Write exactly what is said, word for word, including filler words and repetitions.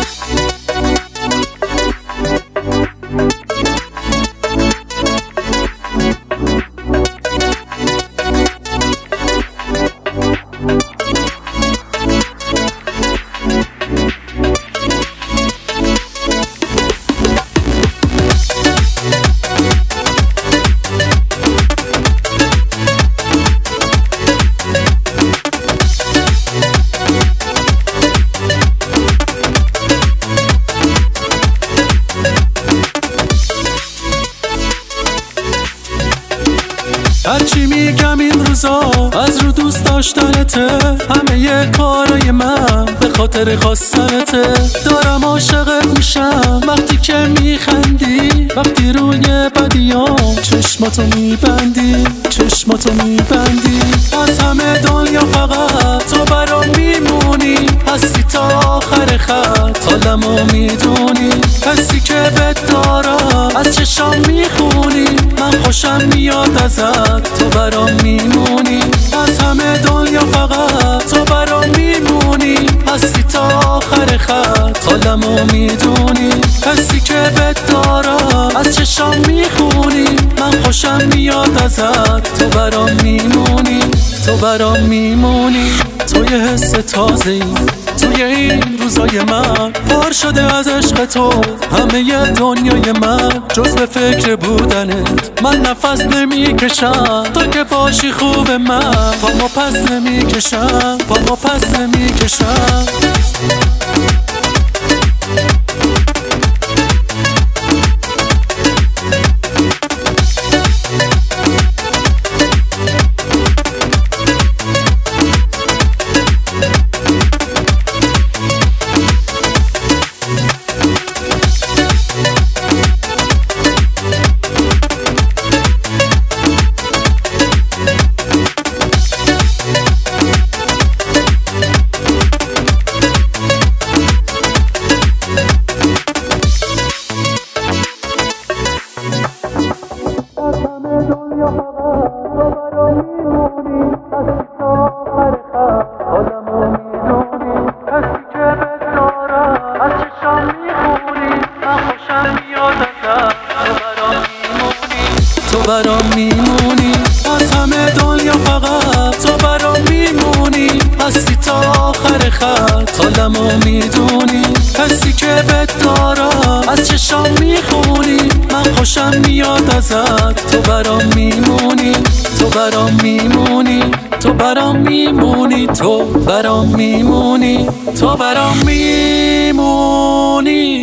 هرچی میگم این روزا از رو دوست داشتنته، همه ی کارای من به خاطر خواستنته. دارم عاشقت میشم وقتی که میخندی، وقتی روی بدیام چشماتو میبندی، چشماتو میبندی. از همه دنیا فقط تو برام میمونی، هستی تا آخر خط، حالمو میدونی. حسی که بهت دارم از چشام میخونی، من خوشم میاد ازت، تو برام میمونی. از همه دنیا فقط تو برام میمونی، هستی تا آخر خط، حالمو میدونی. حسی که بهت دارم از چشام میخونی، من خوشم میاد ازت، تو برام میمونی، تو برام میمونی. تو یه حس تازه‌ای توی این روزای من، پر شده از عشق تو همه ی دنیای من. جز به فکر بودنت من نفس نمیکشم، تا که باشی خوب من پامو پس نمیکشم، پامو پس نمیکشم. تو برام میمونی، از همه دنیا فقط تو برام میمونی، هستی تا آخر خط، حالمو میدونی. حسی که بهت دارم از چشام میخونی، من خوشم میاد ازت، تو برام میمونی، تو برام میمونی، تو برام میمونی، تو برام میمونی، تو برام میمونی.